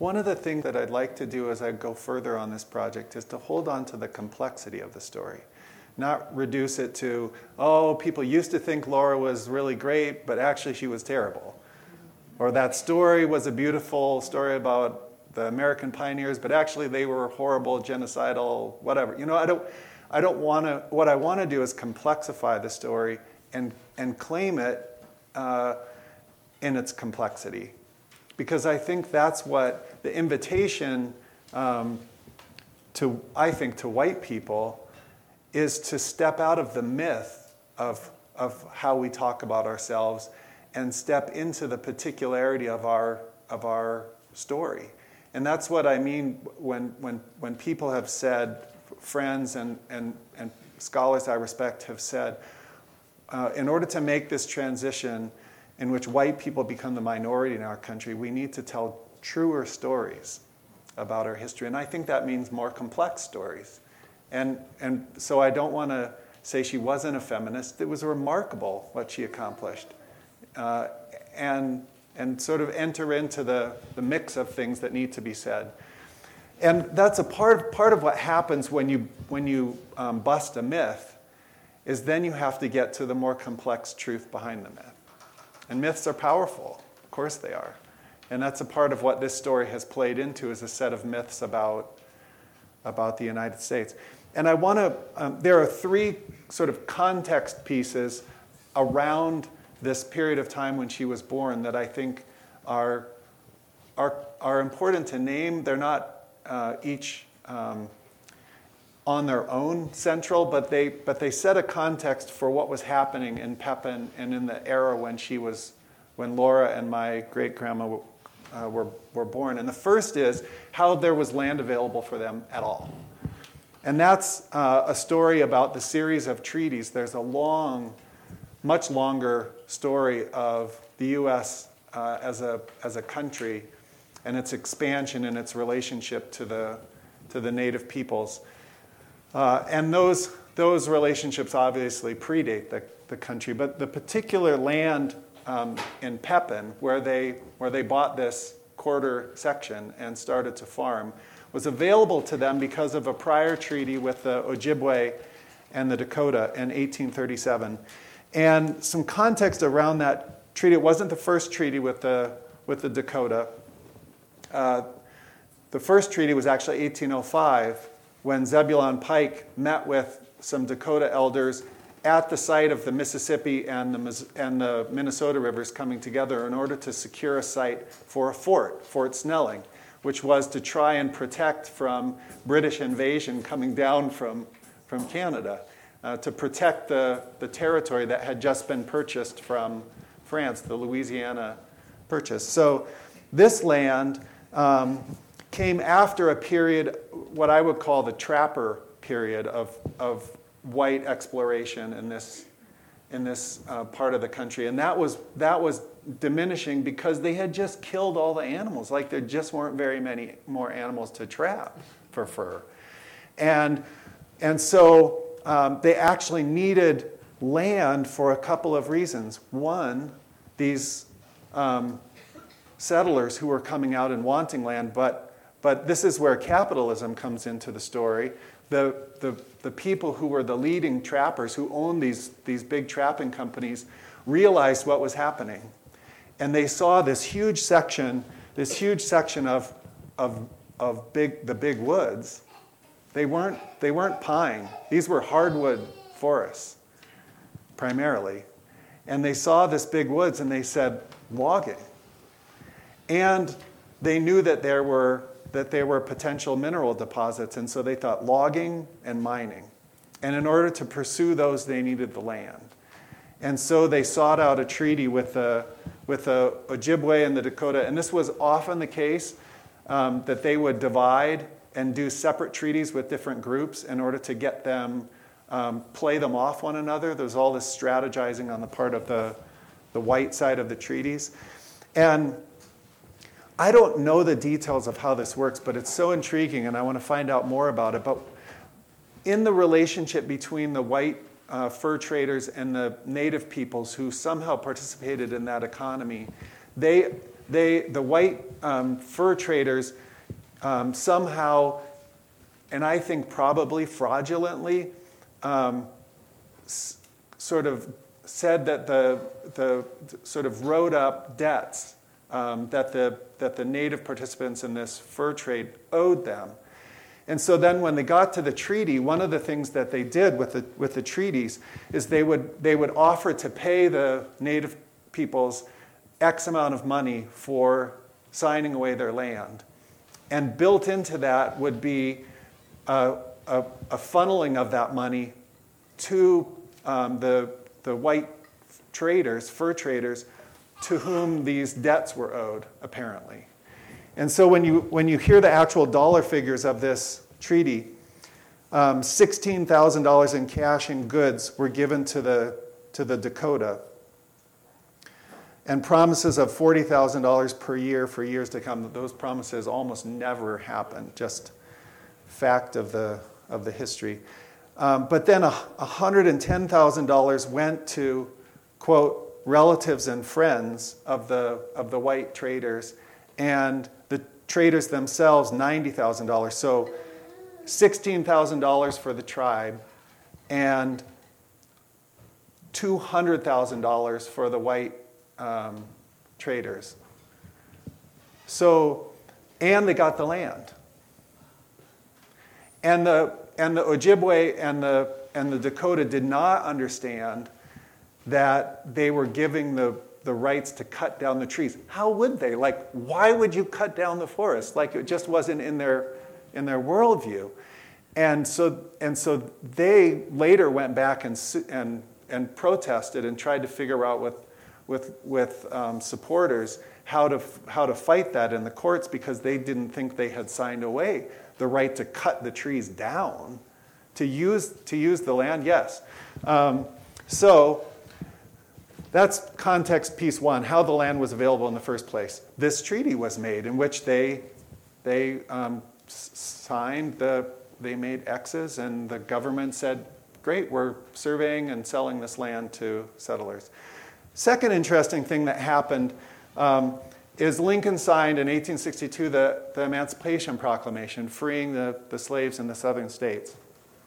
one of the things that I'd like to do as I go further on this project is to hold on to the complexity of the story. Not reduce it to, oh, people used to think Laura was really great, but actually she was terrible. Or that story was a beautiful story about the American pioneers, but actually they were horrible, genocidal, whatever. I don't want to, what I want to do is complexify the story and claim it in its complexity. Because I think that's what the invitation to white people is, to step out of the myth of how we talk about ourselves and step into the particularity of our story. And that's what I mean when people have said, friends and scholars I respect have said, in order to make this transition in which white people become the minority in our country, we need to tell truer stories about our history. And I think that means more complex stories. And so I don't want to say she wasn't a feminist. It was remarkable what she accomplished. And sort of enter into the mix of things that need to be said. And that's a part of what happens when you bust a myth, is then you have to get to the more complex truth behind the myth. And myths are powerful. Of course they are. And that's a part of what this story has played into, is a set of myths about the United States. And I want to, there are three sort of context pieces around this period of time when she was born that I think are important to name. They're not each on their own central, but they set a context for what was happening in Pepin and in the era when Laura and my great-grandma were born. And the first is how there was land available for them at all. And that's a story about the series of treaties. There's a long, much longer story of the U.S. As a country and its expansion and its relationship to the native peoples. And those relationships obviously predate the country. But the particular land in Pepin, where they bought this quarter section and started to farm, was available to them because of a prior treaty with the Ojibwe and the Dakota in 1837. And some context around that treaty. It wasn't the first treaty with the Dakota. The first treaty was actually 1805, when Zebulon Pike met with some Dakota elders at the site of the Mississippi and the Minnesota rivers coming together in order to secure a site for a fort, Fort Snelling, which was to try and protect from British invasion coming down from Canada, to protect the territory that had just been purchased from France, the Louisiana Purchase. So this land came after a period, what I would call the trapper period of white exploration in this part of the country, and that was diminishing because they had just killed all the animals. Like, there just weren't very many more animals to trap for fur, and so they actually needed land for a couple of reasons. One, these settlers who were coming out and wanting land, but this is where capitalism comes into the story. The people who were the leading trappers, who owned these big trapping companies, realized what was happening, and they saw this huge section of the big woods. They weren't pine. These were hardwood forests primarily, and they saw this big woods and they said logging, and they knew that there were potential mineral deposits, and so they thought logging and mining. And in order to pursue those, they needed the land. And so they sought out a treaty with the Ojibwe and the Dakota, and this was often the case, that they would divide and do separate treaties with different groups in order to get them, play them off one another. There's all this strategizing on the part of the white side of the treaties. And I don't know the details of how this works, but it's so intriguing, and I want to find out more about it. But in the relationship between the white fur traders and the native peoples who somehow participated in that economy, they the white fur traders somehow, and I think probably fraudulently, sort of said that the sort of wrote up debts that the native participants in this fur trade owed them. And so then when they got to the treaty, one of the things that they did with the treaties is they would offer to pay the native peoples X amount of money for signing away their land. And built into that would be a funneling of that money to the white traders, fur traders, to whom these debts were owed, apparently. And so when you hear the actual dollar figures of this treaty, $16,000 in cash and goods were given to the Dakota, and promises of $40,000 per year for years to come. Those promises almost never happened, just fact of the history. But then $110,000 went to, quote, relatives and friends of the white traders, and the traders themselves $90,000. So $16,000 for the tribe and $200,000 for the white traders. So, and they got the land. And the Ojibwe and the Dakota did not understand that they were giving the rights to cut down the trees. How would they? Like, why would you cut down the forest? Like, it just wasn't in their worldview. And so they later went back and protested and tried to figure out with supporters how to fight that in the courts, because they didn't think they had signed away the right to cut the trees down, to use the land. Yes. So that's context piece one, how the land was available in the first place. This treaty was made in which they signed, they made X's, and the government said, great, we're surveying and selling this land to settlers. Second interesting thing that happened is Lincoln signed in 1862 the Emancipation Proclamation, freeing the slaves in the southern states.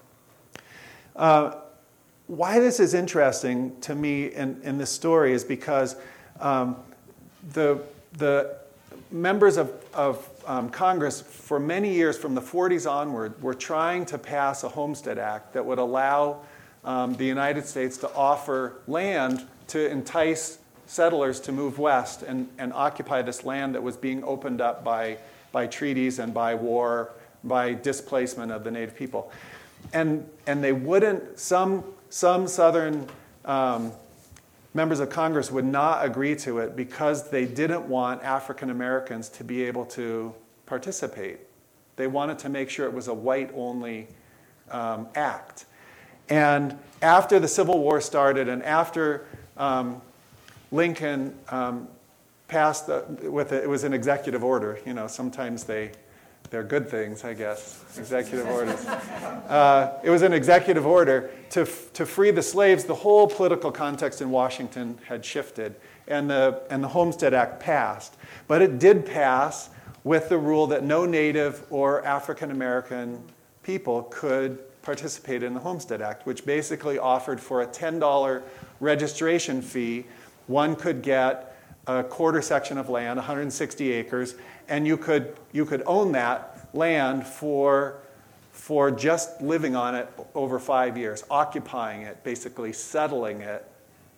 Why this is interesting to me in this story is because the members of Congress for many years, from the 40s onward, were trying to pass a Homestead Act that would allow the United States to offer land to entice settlers to move west and occupy this land that was being opened up by treaties and by war, by displacement of the native people. And they wouldn't, some Southern members of Congress would not agree to it because they didn't want African Americans to be able to participate. They wanted to make sure it was a white-only act. And after the Civil War started and after Lincoln passed, it was an executive order. You know, sometimes they're good things, I guess, executive orders. It was an executive order to free the slaves. The whole political context in Washington had shifted, and the Homestead Act passed. But it did pass with the rule that no Native or African American people could participate in the Homestead Act, which basically offered for a $10 registration fee, one could get a quarter section of land, 160 acres, and you could own that land for just living on it over 5 years, occupying it, basically settling it,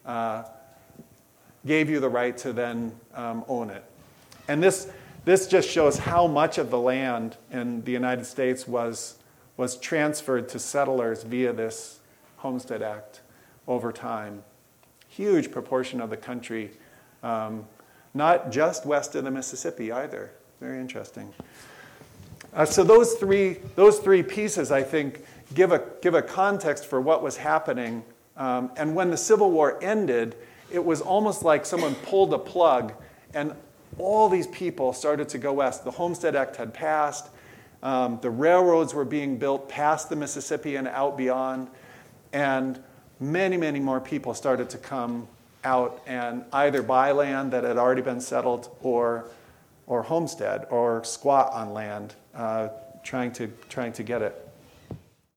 gave you the right to then own it. And this just shows how much of the land in the United States was transferred to settlers via this Homestead Act over time. Huge proportion of the country, not just west of the Mississippi either. Very interesting. So those three pieces, I think, give a context for what was happening. And when the Civil War ended, it was almost like someone pulled a plug, and all these people started to go west. The Homestead Act had passed. The railroads were being built past the Mississippi and out beyond. And many, many more people started to come out and either buy land that had already been settled or homestead or squat on land, trying to get it.